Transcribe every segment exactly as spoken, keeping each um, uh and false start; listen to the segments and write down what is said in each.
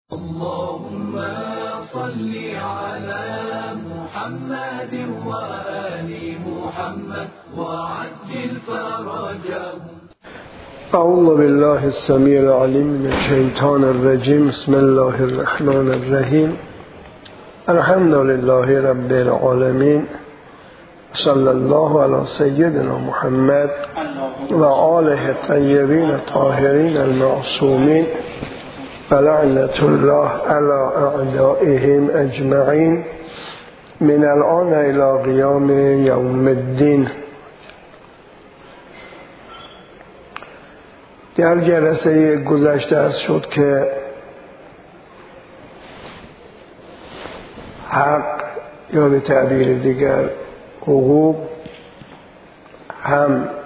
اللهم صل على محمد وآل محمد وعجل فرجهم. اعوذ بالله السميع العليم من الشيطان الرجيم. بسم الله الرحمن الرحيم. الحمد لله رب العالمين. صلى الله على سيدنا محمد وآله الطيبين الطاهرين المعصومين ولعنة الله على أعدائهم أجمعين من الآن إلى قيام يوم الدين. در جلسه گذشته عرض شد که حق یا به تعبیر دیگر حقوق هم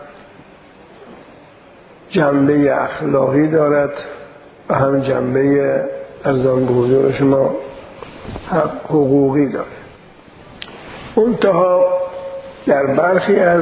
جنبه اخلاقی دارد و هم جنبه از آن به حضور شما حق حقوقی دارد. منتها در برخی از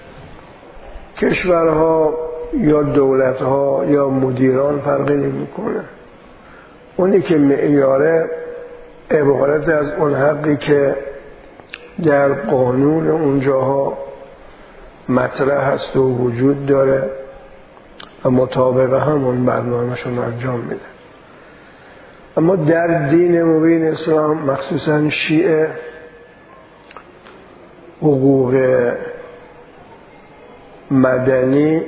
کشورها یا دولتها یا مدیران فرقی نمی‌کنه. اونی که معیاره عبارت از اون حقی که در قانون اونجاها مطرح هست و وجود داره و مطابق همون برنامه‌شون انجام میده. اما در دین مبین اسلام مخصوصا شیعه حقوق مدنی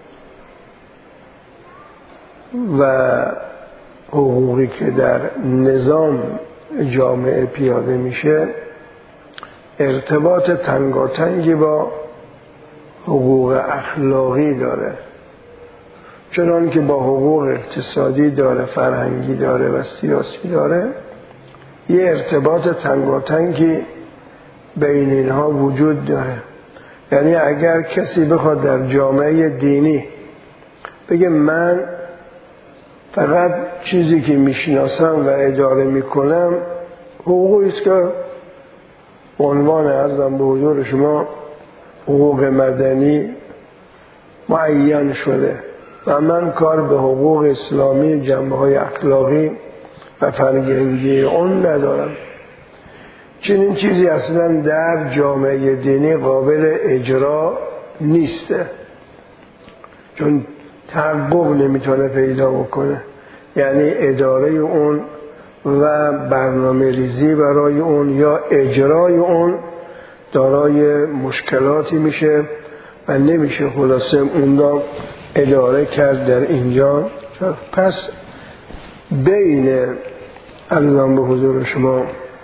و حقوقی که در نظام جامعه پیاده میشه ارتباط تنگاتنگی با حقوق اخلاقی داره، چنان که با حقوق اقتصادی داره، فرهنگی داره و سیاسی داره. یه ارتباط تنگاتنگی بین اینها وجود داره. یعنی اگر کسی بخواد در جامعه دینی بگه من فقط چیزی که میشناسم و اداره میکنم حقوقی است که عنوان عرضم به حضور شما حقوق مدنی معین شده و من کار به حقوق اسلامی جنبه های اخلاقی و فرهنگی اون ندارم، چنین چیزی اصلا در جامعه دینی قابل اجرا نیسته، چون تحقق نمیتونه پیدا بکنه. یعنی اداره اون و برنامه ریزی برای اون یا اجرای اون دارای مشکلاتی میشه و نمیشه خلاصه اون را اداره کرد در اینجا. پس بین عرضم به حضور شما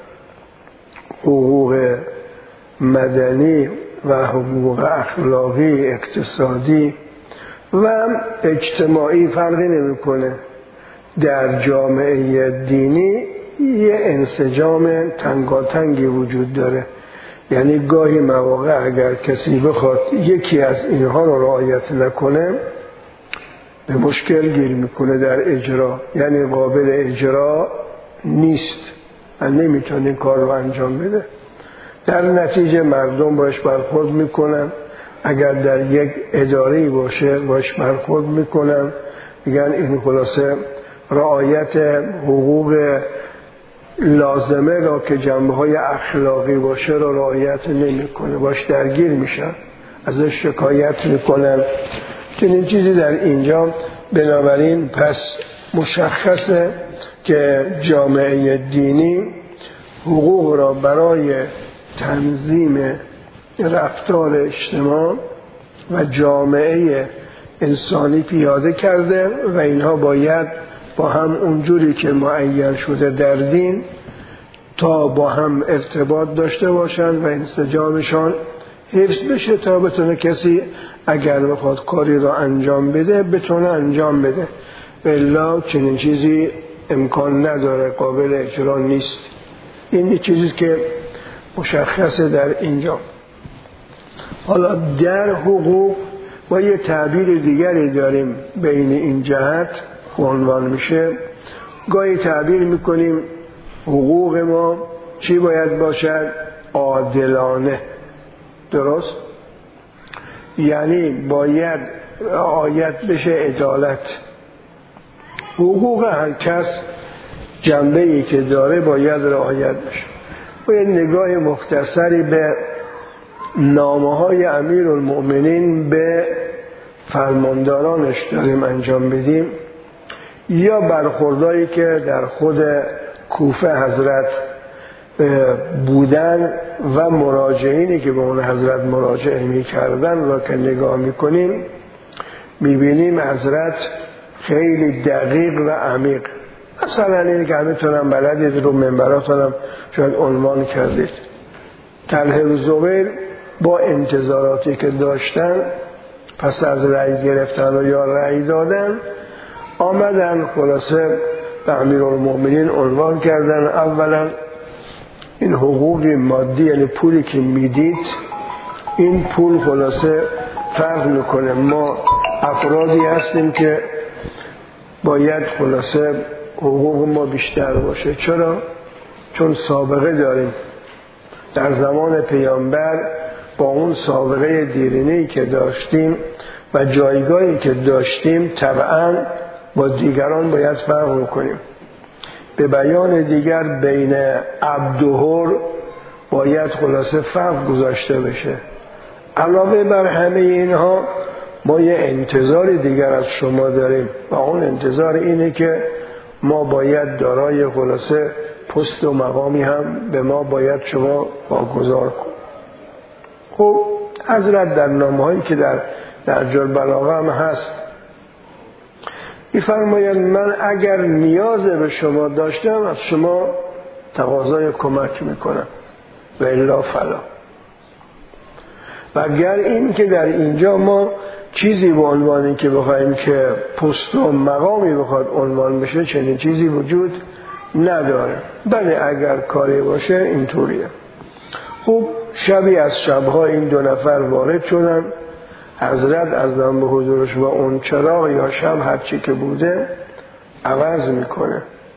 حقوق مدنی و حقوق اخلاقی اقتصادی و اجتماعی فرقی نمیکنه. در جامعه دینی یه انسجام تنگاتنگی وجود داره. یعنی گاهی مواقع اگر کسی بخواد یکی از اینها رو رعایت نکنه به مشکل گیر میکنه در اجرا، یعنی قابل اجرا نیست و نمیتونه این کار رو انجام بده. در نتیجه مردم باش برخورد میکنن، اگر در یک اداره باشه باش برخورد میکنن، میگن این خلاصه رعایت حقوق لازمه را که جنبه های اخلاقی باشه را رعایت نمیکنه، باش درگیر میشن، ازش شکایت میکنن. چنین چیزی در اینجا بنابراین پس مشخصه که جامعه دینی حقوق را برای تنظیم رفتار اجتماع و جامعه انسانی پیاده کرده و اینها باید با هم اونجوری که معین شده در دین تا با هم ارتباط داشته باشن و انسجامشان حفظ بشه تا بتونه کسی اگر بخواد کاری را انجام بده بتونه انجام بده، الا چنین چیزی امکان نداره، قابل اجرا نیست. این چیزی که مشخصه در اینجا. حالا در حقوق ما یه تعبیر دیگری داریم بین این جهت عنوان میشه. گاهی تعبیر میکنیم حقوق ما چی باید باشد؟ عادلانه. درست؟ یعنی باید رعایت بشه عدالت. حقوق هر کس جنبه‌ای که داره باید رعایت بشه. باید نگاه مختصری به نامه‌های امیرالمؤمنین به فرماندارانش داریم انجام بدیم، یا برخوردایی که در خود کوفه حضرت بودن و مراجعینی که به اون حضرت مراجعه می کردن را که نگاه می کنیم، می بینیم حضرت خیلی دقیق و عمیق. مثلا اینی که همیتونم بلدید رو منبراتونم شاید عنوان کردید، طلحه و زبیر با انتظاراتی که داشتن پس از رأی گرفتن و یا رأی دادن آمدن خلاصه به امیرالمؤمنین عنوان کردن. اولا این حقوق مادی، یعنی پولی که میدید، این پول خلاصه فرق میکنه. ما افرادی هستیم که باید خلاصه حقوق ما بیشتر باشه. چرا؟ چون سابقه داریم. در زمان پیامبر با اون سابقه دیرینه‌ای که داشتیم و جایگاهی که داشتیم طبعاً با دیگران باید فرق کنیم. به بیان دیگر بین عبد و حر باید خلاصه فرق گذاشته بشه. علاوه بر همه اینها ما یه انتظار دیگر از شما داریم و اون انتظار اینه که ما باید دارای خلاصه پست و مقامی هم به ما باید شما واگذار کن. خب حضرت در نامه‌هایی که در نهج البلاغه هم هست می‌فرماید من اگر نیاز به شما داشتم از شما تقاضای کمک میکنم و الا فلا. و اگر این که در اینجا ما چیزی به عنوانی که بخوایم که پست و مقامی بخواد عنوان بشه چنین چیزی وجود نداره. بله اگر کاری باشه اینطوریه. خب شبی از شبها این دو نفر وارد شدن. حضرت عظم به حضورش و اون چراغ یا شب هرچی که بوده عوض میکنه.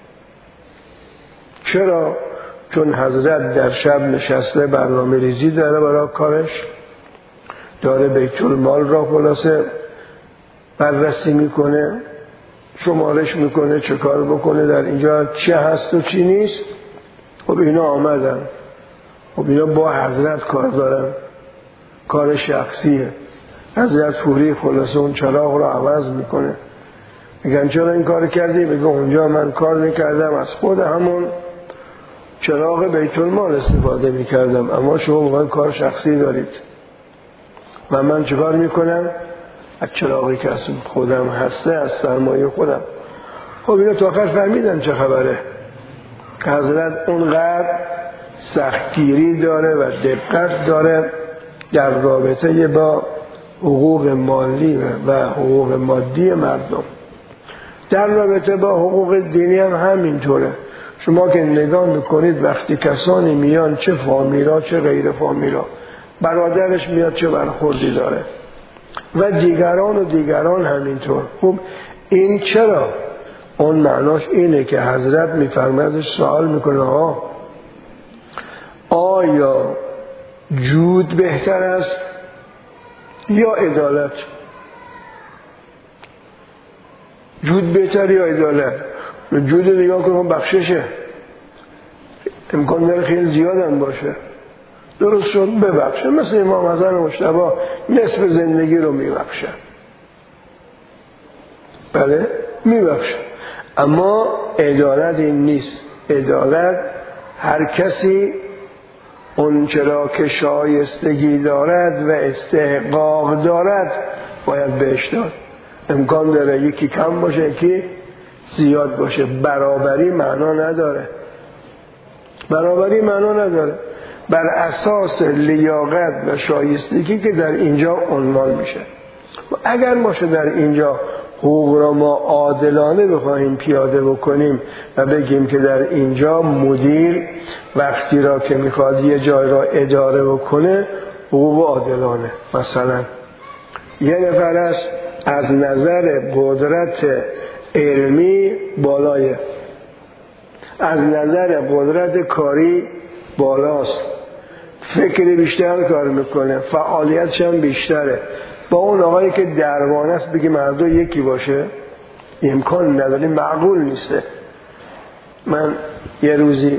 چرا؟ چون حضرت در شب نشسته برنامه ریزی داره برای کارش، داره بیت المال را خلاصه بررسی میکنه، شمارش میکنه چه کار بکنه، در اینجا چه هست و چی نیست. خب اینا آمدن، خب اینا با حضرت کار دارن، کار شخصیه. حضرت فوری خلاصه اون چراغ را عوض میکنه. میگن چرا این کار کردی؟ میگه اونجا من کار میکردم از خود همون چراغ بیت المال استفاده میکردم، اما شما میگن کار شخصی دارید و من چه کار میکنم؟ از چراغی که از خودم هسته، از سرمایه خودم. خب اینا تا آخر فهمیدن چه خبره که حضرت اونقدر سختگیری داره و دقت داره در رابطه با حقوق مالی و حقوق مادی مردم. در رابطه با حقوق دینی هم همینطوره. شما که نگاه میکنید وقتی کسانی میان، چه فامیلا چه غیر فامیلا، برادرش میاد چه برخوردی داره و دیگران و دیگران همینطور. خب این چرا؟ اون معناش اینه که حضرت میفرمایدش سوال میکنه ها آیا جود بهتر است یا عدالت؟ جود بهتر یا عدالت؟ جود نگاه کنم بخششه، امکان داره خیلی زیادم باشه، درست شد ببخشه. مثل امام حسن مجتبی نصف زندگی رو میبخشه، بله میبخشه. اما عدالت این نیست. عدالت هر کسی اون چرا که شایستگی دارد و استحقاق دارد باید بهش داد. امکان داره یکی کم باشه یکی زیاد باشه. برابری معنا نداره. برابری معنا نداره. بر اساس لیاقت و شایستگی که در اینجا عنوان میشه. اگر ما در اینجا حقوق را ما عادلانه بخواهیم پیاده بکنیم و بگیم که در اینجا مدیر وقتی را که میخواد یه جای را اداره بکنه حقوق عادلانه، مثلا یه نفر است از نظر قدرت علمی بالایه، از نظر قدرت کاری بالاست، فکر بیشتر کار میکنه، فعالیتش هم بیشتره. با اون آقایی که دربان است بگی مردو یکی باشه امکان نداره، معقول نیسته. من یه روزی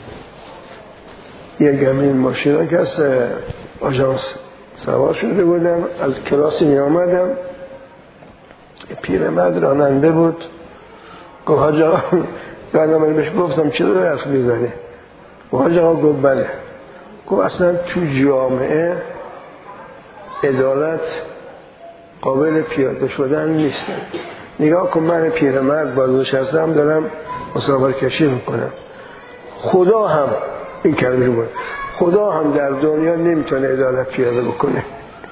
یه گمین ماشینا که از آژانس سوار شده بودم، از کلاسی می آمدم، پیرمرد راننده بود، گفت حاج آقا، بعدم من بهش گفتم چرا حرف میزنی؟ گفت حاج آقا، گفت بله، گفت اصلا تو جامعه عدالت قابل پیاده شدن نیست. نگاه کن، من پیرمرد بازوش هستم دارم مسافر کشی میکنم، خدا هم این کلمه بود، خدا هم در دنیا نمیتونه عدالت پیاده بکنه.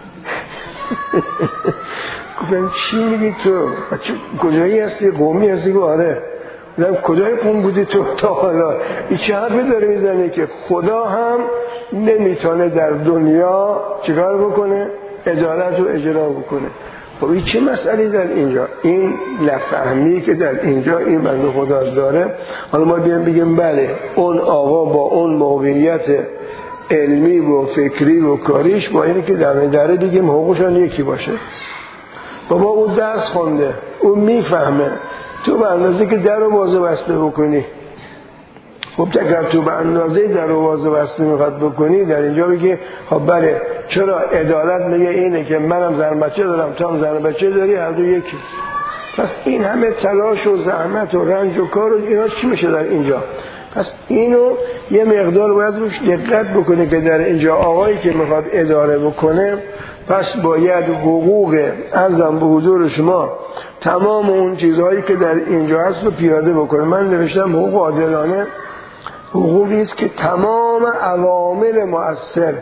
گفتم چی میگی تو؟ کجایی هستی؟ قومی هستی؟ گفت آره. گفتم کجای قوم بودی تو تا حالا؟ این چه حرفی داره میزنه که خدا هم نمیتونه در دنیا چیکار بکنه؟ عدالت رو اجرا بکنه. خب این چه مسئله در اینجا؟ این نفهمی که در اینجا این بنده خدا داره. حالا ما بیان بگیم بله اون آقا با اون موقعیت علمی و فکری و کاریش با اینه که در دره بگیم حقوقشان یکی باشه. بابا اون درس خونده، اون میفهمه، تو به اندازه که در رو بازه بسته بکنی. خب اگر تو به اندازه در رو بازه بسته میخواد بکنی، در اینجا بگی خب بله چرا عدالت میگه اینه که منم زن بچه دارم تو هم زن بچه داری، هر دو یکی. پس این همه تلاش و زحمت و رنج و کار و اینا چی میشه در اینجا؟ پس اینو یه مقدار باید روش دقت بکنه که در اینجا آقایی که میخواد اداره بکنه پس باید حقوق ارزم به حضور شما تمام اون چیزهایی که در اینجا هست رو پیاده بکنه. من نوشتم حقوق عادلانه حقوقی است که تمام عوامل مؤثر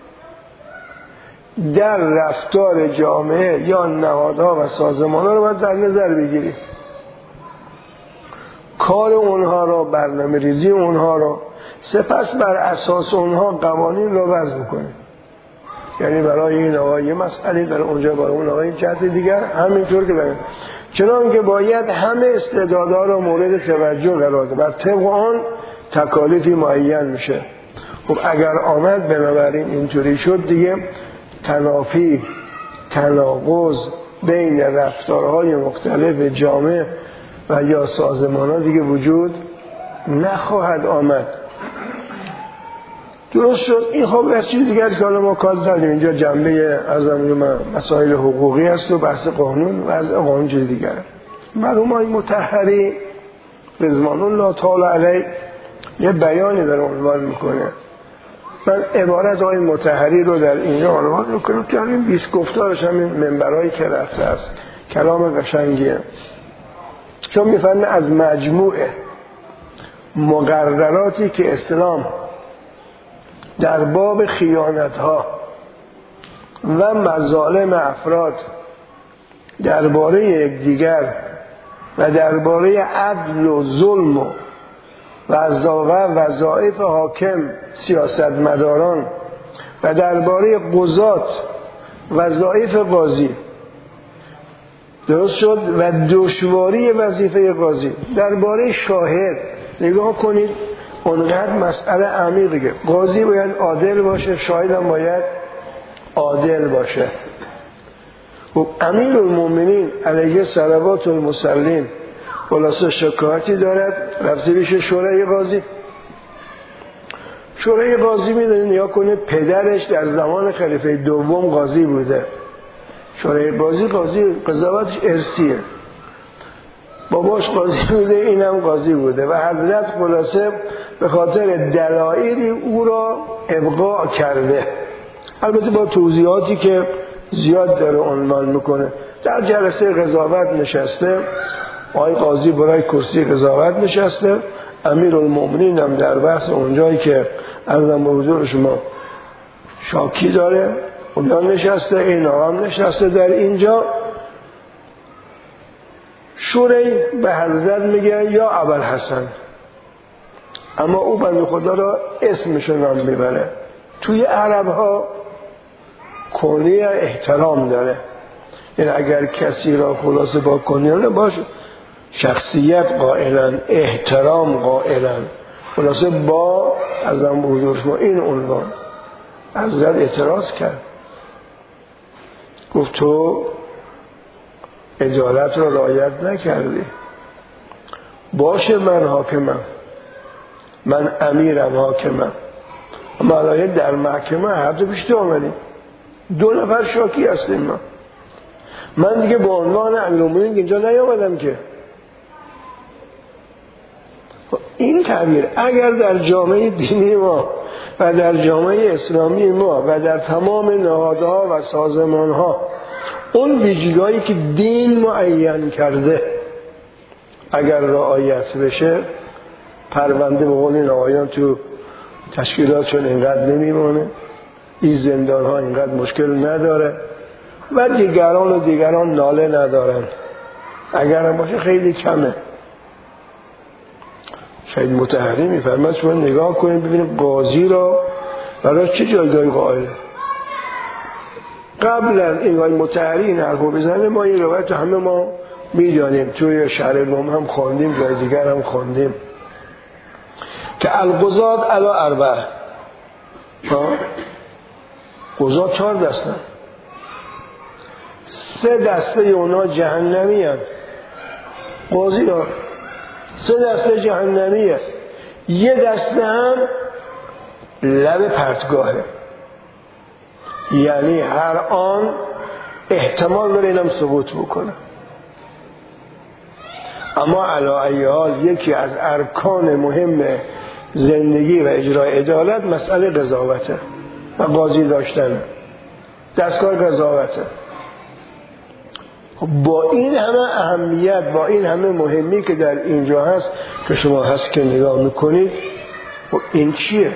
در رفتار جامعه یا نهادها و سازمانها رو باید در نظر بگیری، کار اونها رو، برنامه ریزی اونها رو، سپس بر اساس اونها قوانین رو وضع بکنه. یعنی برای این آقای یه مسئله در اونجا، برای اون آقای جهت دیگر همینطور که برای چنان که باید همه استعدادها رو مورد توجه قرار ده، بر طبق آن تکالیفی معین میشه. خب اگر آمد بنابراین اینطوری شد دیگه تنافی، تناقض بین رفتارهای مختلف جامعه و یا سازمان ها دیگه وجود نخواهد آمد. درست شد. این خب از چیز دیگر که حالا ما کار داریم اینجا جنبه از مسائل حقوقی هست و بحث قانون و از قانون چیز دیگر. مرحوم آقای مطهری رضوان الله تعالی علیه یه بیانی در عنوان میکنه. من عبارت آقای مطهری رو در اینجا عنوان میکنم که همین بیست گفتارش همین منبرهایی که رفته است، کلام قشنگیه، چون میفهمه از مجموعه مقرراتی که اسلام در باب خیانت‌ها و مظالم افراد درباره یکدیگر و درباره عدل و ظلم و وظایف حاکم سیاستمداران و درباره قضات وظایف قاضی درست شد و دشواری وظیفه قاضی، درباره شاهد نگاه کنید اونقدر مسئله عمیقه. قاضی باید عادل باشه، شاهد هم باید عادل باشه. و امیر المومنین علیه صلوات المسلم خلاصه شکایتی دارد، رفته پیش شورای قاضی. شورای قاضی میدونید نیا کنه پدرش در زمان خلیفه دوم قاضی بوده. شورای قاضی قاضی قضاوتش ارثیه، باباش قاضی بوده اینم قاضی بوده و حضرت خلاصه به خاطر دلایلی او را ابقاء کرده، البته با توضیحاتی که زیاد داره عنوان میکنه. در جلسه قضاوت نشسته، آقای قاضی برای کرسی قضاوت نشسته، امیر المومنین هم در بحث اونجایی که عرضم به حضور شما شاکی داره اونجا نشسته، این هم نشسته در اینجا. شورای به حضرت میگه یا ابوالحسن، اما او بنده خدا را اسمشو نام میبره. توی عرب ها کنیه احترام داره، یعنی اگر کسی را خلاصه با کنیه باش شخصیت قائلن، احترام قائلن، خلاصه با ازم حضور شما این عنوان. حضرت اعتراض کرد، گفت تو عدالت را رعایت نکردی. باشه من حاکمم، من امیرم حاکمم. ملایه در محکمه هر دو پیش آمدیم، دو نفر شاکی هستیم. ما من دیگه با عنوان امیرالمومنین اینجا نیامدم که. این تعبیر اگر در جامعه دینی ما و در جامعه اسلامی ما و در تمام نهادها و سازمانها اون ویژگی‌هایی که دین معین کرده اگر رعایت بشه، پرونده به قول این آقایان تو تشکیلاتشون اینقدر نمیمونه، این زندان ها اینقدر مشکل نداره و دیگران و دیگران ناله ندارن. اگر هم باشه خیلی کمه. شاید مطهری میفرماد شما نگاه کنید ببینید قاضی را برای چه جایگاهی قائله. قبلا این وای مطهری این حرفو بزنه ما این روایت همه ما میدانیم، توی شهر نام هم خواندیم، جای دیگر هم خواندیم که القضات علی اربعه، قضات چهار دستن، سه دسته اونا جهنمی هست. قاضی ها سه دسته جهنمیه، یه دسته هم لب پرتگاهه، یعنی هر آن احتمال داره اینم سقوط بکنه. اما علی ای حال یکی از ارکان مهم زندگی و اجرای عدالت مسئله قضاوته و قاضی داشتن، دستگاه قضاوته. با این همه اهمیت، با این همه مهمی که در اینجا هست که شما هست که نگاه میکنید، این چیه؟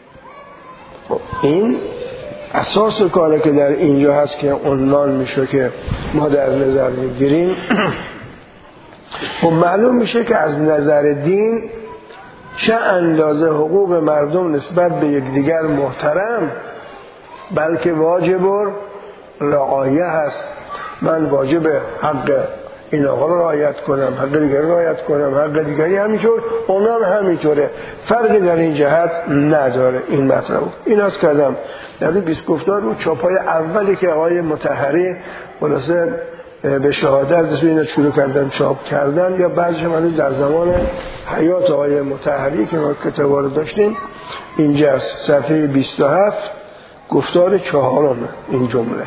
این اساس کاری که در اینجا هست که عنوان میشه که ما در نظر میگیریم. خب معلوم میشه که از نظر دین چه اندازه حقوق مردم نسبت به یکدیگر محترم، بلکه واجب رعایت هست. من واجب حق این آقا رو رعایت کنم، حق دیگری رعایت کنم، حق دیگری همینطور، اونم همینطوره، فرقی در این جهت نداره. این مطلب این است کردم در این بیست گفتار رو چاپای اولی که آقای مطهری خلاصه به شهادت اینو شروع کردن چاپ کردن، یا بعضی من در زمان حیات آقای مطهری که ما کتاب رو داشتیم اینجاست، صفحه بیست و هفت گفتار چهارم این جمله.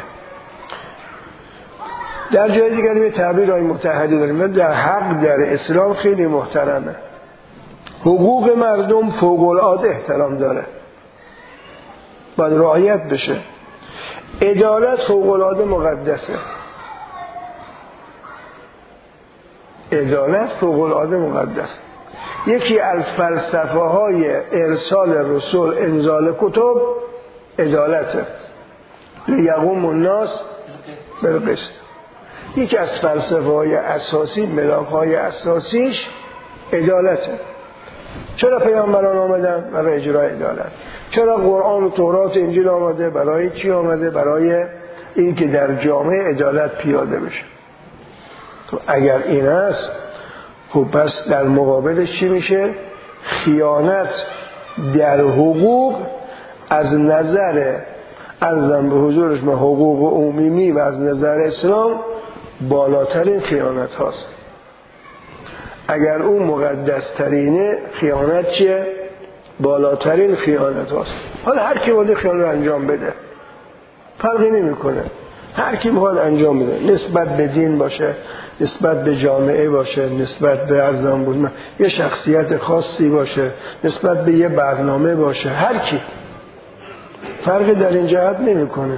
در جای دیگر به تعبیر آقای مطهری داریم در حق در اسلام خیلی محترمه. حقوق مردم فوق العاده احترام داره، باید رعایت بشه. عدالت فوق العاده مقدسه، عدالت فوق العاده مقدس. یکی از فلسفه های ارسال رسول انزال کتب عدالته، لیقوم الناس بالقسط. یکی از فلسفه های اساسی، ملاک های اساسیش عدالته. چرا پیامبران آمدن؟ برای اجرای عدالت. چرا قرآن و تورات و انجیل آمده؟ برای چی آمده؟ برای این که در جامعه عدالت پیاده بشه. اگر این است خب پس در مقابلش چی میشه؟ خیانت در حقوق از نظر ارزم به حضورش ما حقوق عمومی و از نظر اسلام بالاترین خیانت هاست. اگر اون مقدس ترینه، خیانت چیه؟ بالاترین خیانت هاست. حالا هر کی باید خیانت انجام بده فرقی نمی کنه، هر کی باید انجام بده، نسبت به دین باشه، نسبت به جامعه باشه، نسبت به ارزم بود یه شخصیت خاصی باشه، نسبت به یه برنامه باشه، هر کی فرقی در این جهت نمی کنه.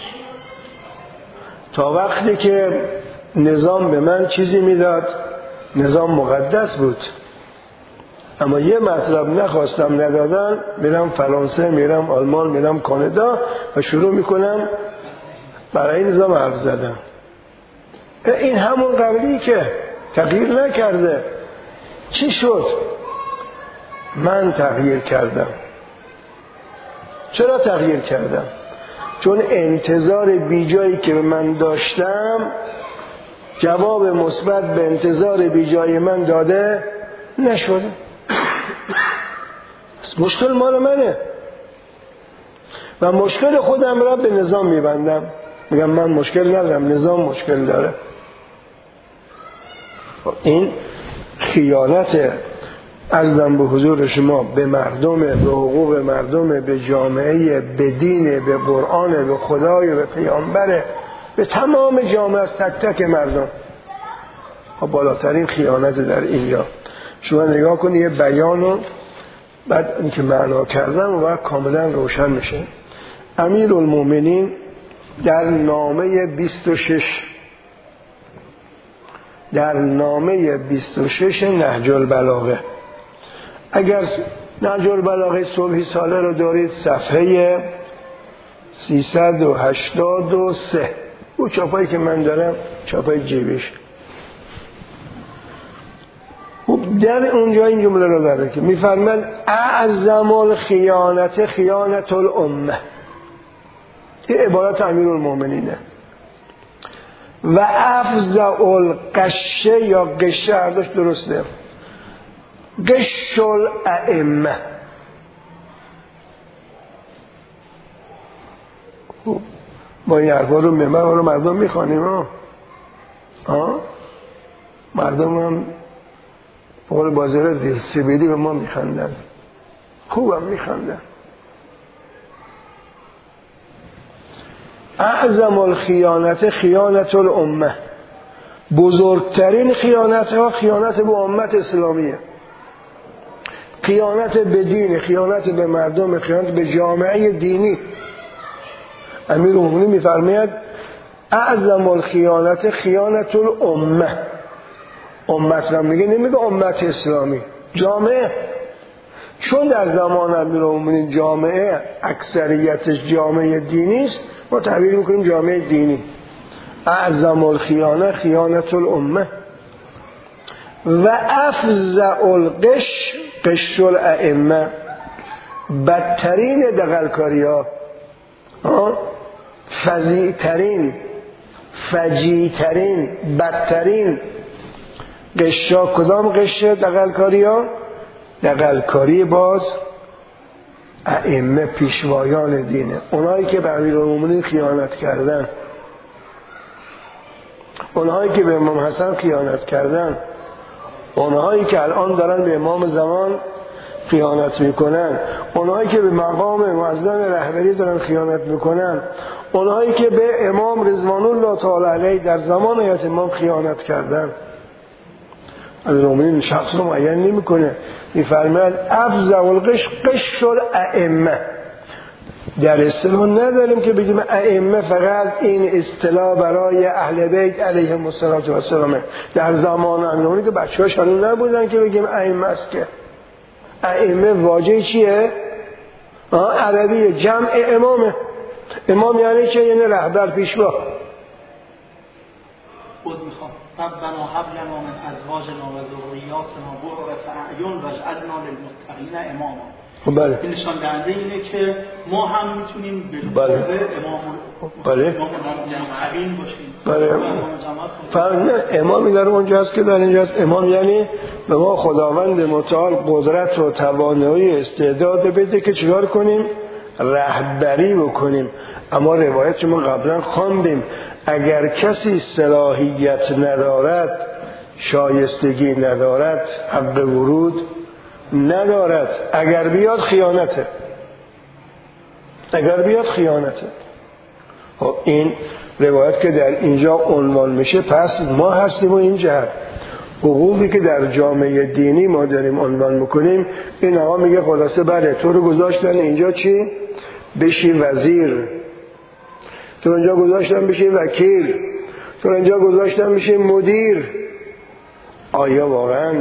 تا وقتی که نظام به من چیزی میداد، نظام مقدس بود، اما یه مطلب نخواستم ندادن، میرم فرانسه، میرم آلمان، میرم کانادا و شروع میکنم برای نظام حرف زدن. این همون قبلی که تغییر نکرده. چی شد؟ من تغییر کردم. چرا تغییر کردم؟ چون انتظار بیجایی که من داشتم جواب مثبت به انتظار بیجای من داده نشده. مشکل مال منه و مشکل خودم را به نظام میبندم، میگم من مشکل ندارم، نظام مشکل داره. این خیانت عرضم به حضور شما به مردم، به حقوق مردم، به جامعه، به دین، به قرآن، به خدای، به پیامبر، به تمام جامعه از تک تک مردم. بالاترین خیانت در اینجا. شما نگاه کنید یه بیانو بعد اینکه معنا کردم و بعد کاملا روشن میشه. امیرالمومنین در نامه بیست و شش در نامه بیست و شش نهج البلاغه، اگر نهج البلاغه صبحی ساله رو دارید صفحه سیصد و هشتاد و سه، او چاپایی که من دارم چاپای جیبش، در اونجا این جمله رو داره که میفرمند اعظم الخیانت خیانت الامه. این عبارت امیرالمومنینه. و افزع القشه یا قشه، هرداش درسته، قش الائمه. خب ما این حرفا رو منبر رو مردم میخوانیم ها ها مردم هم قول بازار زیر سبیلی به ما میخندن، خوبم میخندن. اعظم الخیانت خیانت الامه، بزرگترین خیانت ها خیانت به امت اسلامیه، خیانت به دین، خیانت به مردم، خیانت به جامعه دینی. امیرالمومنین میفرماید اعظم الخیانت خیانت الامه. امت را میگه، نمیگه امت اسلامی، جامعه. چون در زمان امیرالمومنین جامعه اکثریتش جامعه دینی است، ما تعبیر میکنیم جامعه دینی. اعظم الخیانه خیانت الامه و افزع القش قش الائمه. بدترین دغلکاری ها، فظیع‌ترین، فجیع‌ترین، بدترین قشا کدام قشه دغلکاری ها؟ دغلکاری باز ائمه، پیشوایان دینه، اونایی که به امیرالمومنین خیانت کردن، اونایی که به امام حسن خیانت کردن، اونایی که الان دارن به امام زمان خیانت میکنن، اونایی که به مقام معظم رهبری دارن خیانت میکنن، اونایی که به امام رضوان الله تعالی علیه در زمان حیات امام خیانت کردن. امیرالمومنین شخص رو معین نمیکنه، میفرماید افزع القش قش الائمه. در اصطلاح نداریم که بگیم ائمه فقط این اصطلاح برای اهل بیت علیهم السلام. در زمان امیرالمومنین که بچه‌هاش هنوز نبودن که بگیم ائمه است. که ائمه واژه چیه؟ عربیه، جمع امامه. امام یعنی چه؟ یعنی رهبر، پیشوا. باز میخوام ربنا هب لنا من ازواجنا و ذریاتنا قرة اعین واجعلنا للمتقین اماما. بله. این نشان دهنده اینه که ما هم میتونیم به بله. امام بله. متقین باشیم. بله. فرق امامی در اونجا هست که در اینجا هست. امام یعنی به ما خداوند متعال قدرت و توانایی استعداد بده که چیکار کنیم؟ رهبری بکنیم. اما روایت ما قبلا خواندیم اگر کسی صلاحیت ندارد، شایستگی ندارد، حق ورود ندارد، اگر بیاد خیانته، اگر بیاد خیانته. خب این روایت که در اینجا عنوان میشه، پس ما هستیم و این جهت حقوقی که در جامعه دینی ما داریم عنوان میکنیم. این آقا میگه خلاصه بله تو رو گذاشتن اینجا چی؟ بشی وزیر، تو رو اینجا گذاشتن بشی وکیل، تو رو اینجا گذاشتن بشی مدیر. آیا واقعا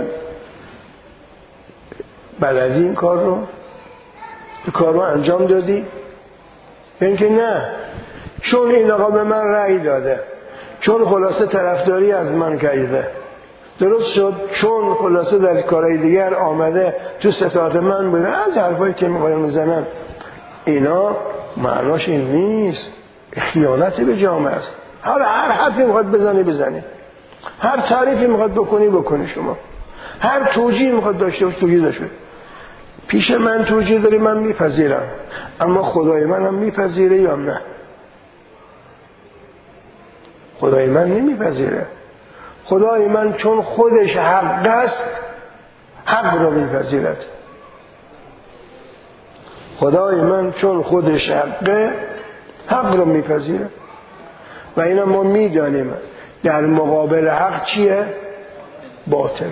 بلدی این کار رو؟ این کار رو انجام دادی؟ این که نه، چون این آقا به من رأی داده، چون خلاصه طرفداری از من کرده، درست شد، چون خلاصه در کارهای دیگر آمده تو ستاد من بوده، از حرفایی که میخوایم میزنن. اینا معناش این نیست، خیانتی به جامعه است. هر هر حرفی میخواد بزنی بزنی، هر تعریفی میخواد بکنی بکنی، شما هر توجیه میخواد داشته باشه توجیه داشته. پیش من توجیه داری، من میپذیرم، اما خدای من هم میپذیره یا نه؟ خدای من نمیپذیره. خدای من چون خودش حق است، حق را میپذیرد. خدای من چون خودش حقه، حق را میپذیرد و اینا ما میدانیم در مقابل حق چیه؟ باطل.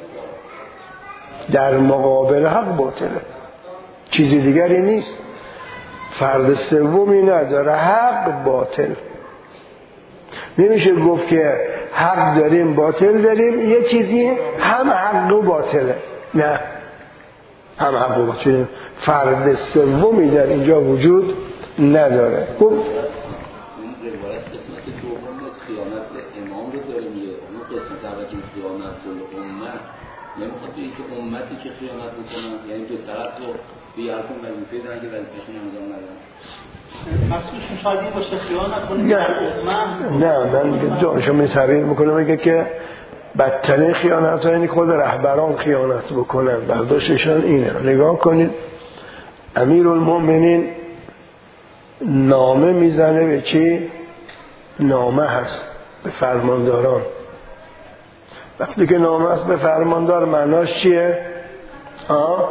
در مقابل حق باطله، چیزی دیگری نیست. فرد سومی نداره، حق باطل. نمیشه گفت که حق داریم باطل داریم، یه چیزی هم حق و باطله. نه، هم حق و باطله. فرد سومی در اینجا وجود نداره. خب روایت قسمت دوم از خیانت امام رو داره میگه، اون قسمت اول که خیانت الامت، یعنی میخواد توی که امتی که خیانت بکنن، یعنی دو طرف رو به یه حرکم وظیفه دارن که وظیفه‌شون انجام ندن. مقصودشون شاید این باشه خیانت کنه. نه، من دانشم می تعبیر میکنم میگه که بدترین خیانت ها یعنی خود رهبران خیانت بکنن. برداشتشان اینه. نگاه کنید، امیرالمؤمنین نامه میزنه به چی؟ نامه هست به فرمانداران. وقتی که نامه هست به فرماندار معناش چیه؟ آه؟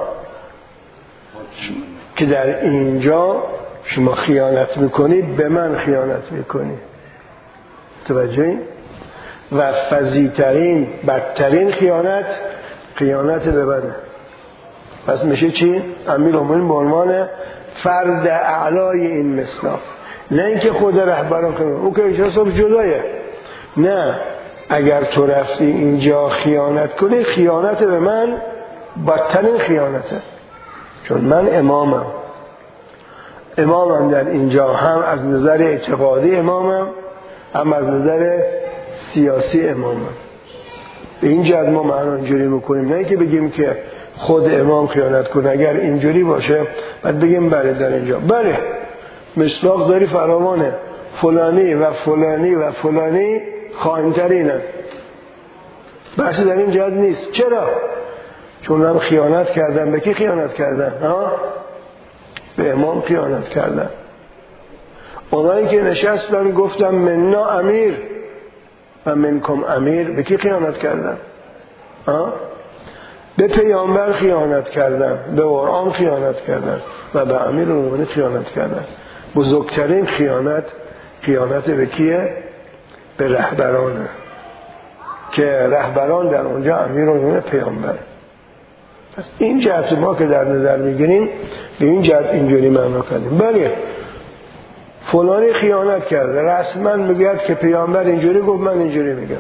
که در اینجا شما خیانت میکنید، به من خیانت میکنید. توجهی؟ و فضیلترین بدترین خیانت خیانت به منه. پس میشه چی؟ امیرالمؤمنین به عنوان فرد اعلای این مصنف، نه اینکه خود رهبران کنه او که حساب جدایه. نه، اگر تو رفتی اینجا خیانت کنی، خیانت به من بدترین خیانته، چون من امامم. امامم در اینجا هم از نظر اعتقادی امامم، هم از نظر سیاسی امامم. به این جهت ما معنا اینجوری میکنیم، نه که بگیم که خود امام خیانت کنه. اگر اینجوری باشه بعد بگیم بله در اینجا بله مصداق داری فراوانه، فلانی و فلانی و فلانی خائن‌ترینن. بحثی در این جهت نیست. چرا؟ چون هم خیانت کردن. به کی خیانت کردن؟ ها؟ به امام خیانت کردن. اونایی که نشستن گفتن مننا امیر و منکم امیر، به کی خیانت کردن؟ ها؟ به پیامبر خیانت کردن، به قرآن خیانت کردن و به امیرالمؤمنین خیانت کردن. بزرگترین خیانت خیانت به کیه؟ به رهبرانه، که رهبران در اونجا امیرالمؤمنین پیامبر. پس این جهت ما که در نظر میگیریم به این جهت اینجوری معنا کردیم. بله فلانی خیانت کرده، رسما میگه که پیامبر اینجوری گفت، من اینجوری میگم.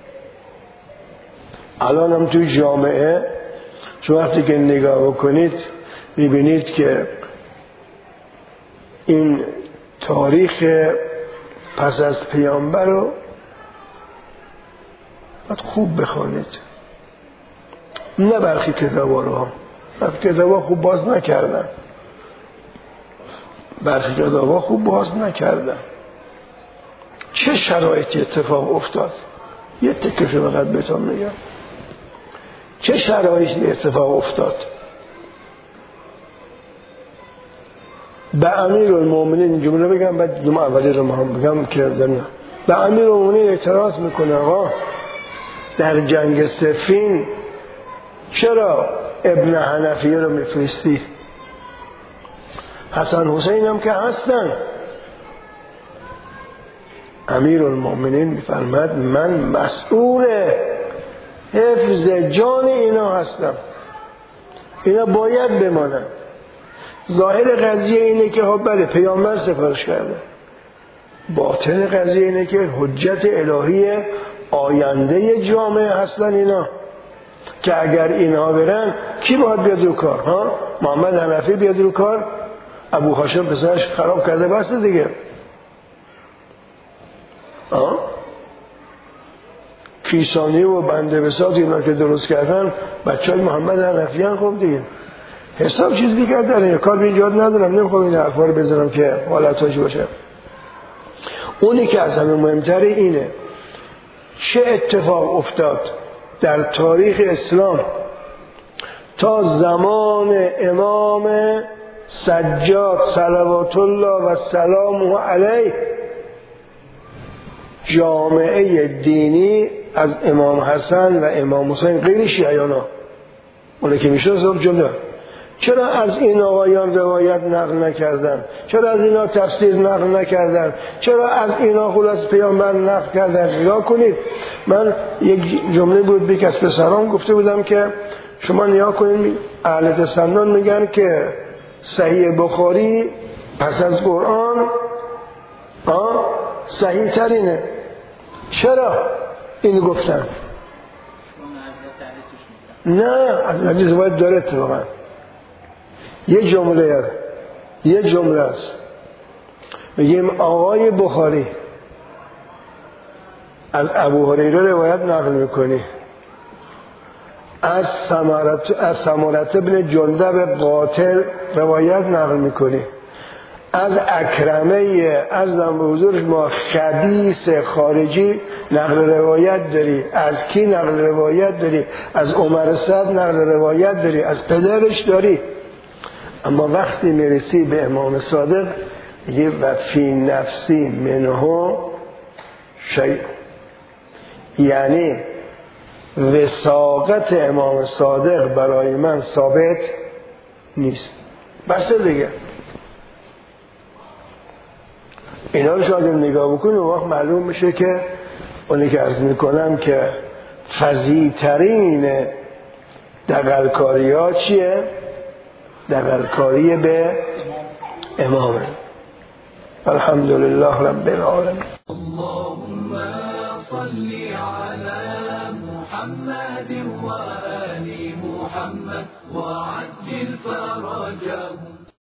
الان هم توی جامعه شما وقتی که نگاه کنید میبینید که این تاریخ پس از پیامبر رو باید خوب بخونید، نه برخی کتابا رو. برخی کتابا خوب باز نکردن، برخی کتابا خوب باز نکردن. چه شرایطی اتفاق افتاد؟ یه تکشو فقط بهتون میگم. چه شرایطی اتفاق افتاد؟ به امیرالمؤمنین این جمله بگم، بعد دوم اولی رو هم بگم که دنیا. به امیرالمؤمنین اعتراض میکنه آقا در جنگ صفین چرا ابن حنفیه رو میفرستی؟ حسن حسین هم که هستن. امیرالمؤمنین میفرماد من مسئول حفظ جان اینا هستم، اینا باید بمانن. ظاهر قضیه اینه که خب بله پیامبر سفارش کرده، باطن قضیه اینه که حجت الهی آینده جامعه هستن اینا، که اگر اینها برن کی باید بیاد رو کار؟ ها؟ محمد حنفی بیاد رو کار؟ ابو هاشم پسرش خراب کرده بس دیگه. ها؟ کیسانی و بنده بساط اینا که درست کردن بچه های محمد حنفی هم خوب دیگه. حساب چیز دیگر در این کار به این جهت ندارم، نمیخوام این حرفا رو بزنم که حالتاش باشه. اونی که از همه مهمتره اینه چه اتفاق افتاد در تاریخ اسلام تا زمان امام سجاد صلوات الله و سلامه علیه. جامعه دینی از امام حسن و امام حسین غیر شیعیان ها اونه که میشناسم جمله. چرا از این آقایان روایت نقل نکردن؟ چرا از اینا تفسیر نقل نکردن؟ چرا از اینا خلاص پیامبر نقل کردن؟ نگاه کنید، من یک جمله بود به کس پسران گفته بودم که شما نگاه کنید، اهل تسنن میگن که صحیح بخاری پس از قرآن آه صحیح ترینه. چرا این گفتن؟ نه، از حدیث باید داره اتفاقا. یه جمله یه جمله است، میگیم آقای بخاری از ابو هریره روایت نقل میکنی، از سمرت از سمرت ابن جندب قاتل روایت نقل میکنی، از اکرمه ارزم به حضور ما خبیث خارجی نقل روایت داری، از کی نقل روایت داری؟ از عمر سعد نقل روایت داری، از پدرش داری. اما وقتی میرسی به امام صادق یه و فی نفسی منه شیء، یعنی وثاقت امام صادق برای من ثابت نیست. بس دیگه اینا رو شاید نگاه بکنیم و وقت معلوم میشه که اونی که عرض میکنم که فضیلترین دغلکاری ها چیه؟ دغلکاری به امامه. الحمدلله رب العالمین. اللهم صل على محمد و آل محمد وعجل فرجهم.